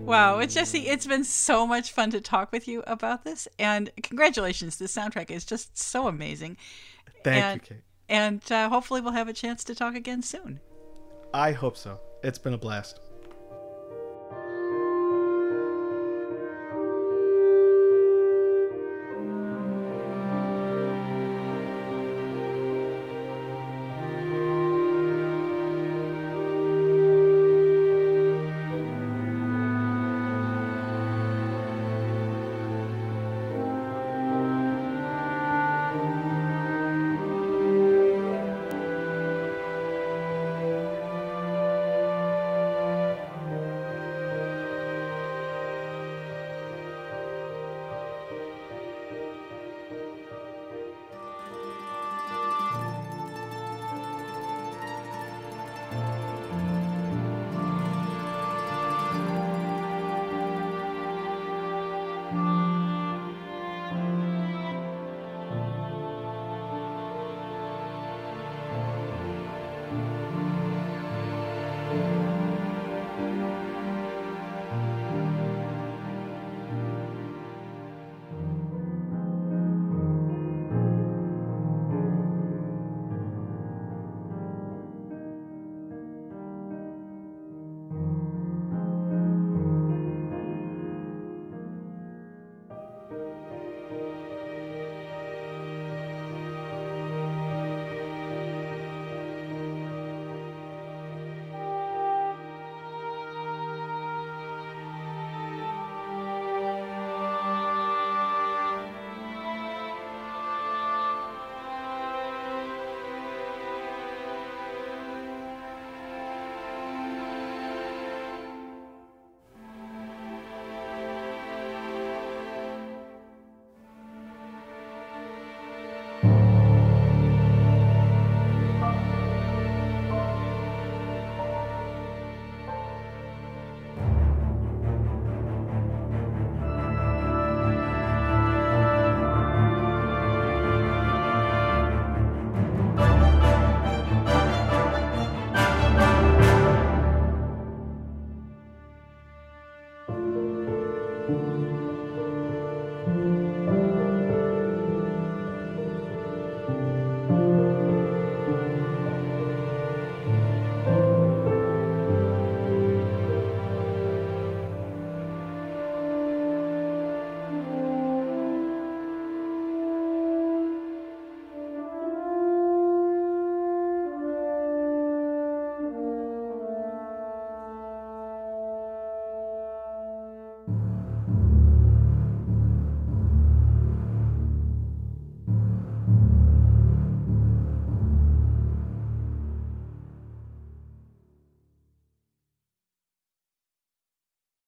Wow, it's Jesse, it's been so much fun to talk with you about this, and congratulations. The soundtrack is just so amazing. Thank you, Kate. And hopefully we'll have a chance to talk again soon. I hope so. It's been a blast.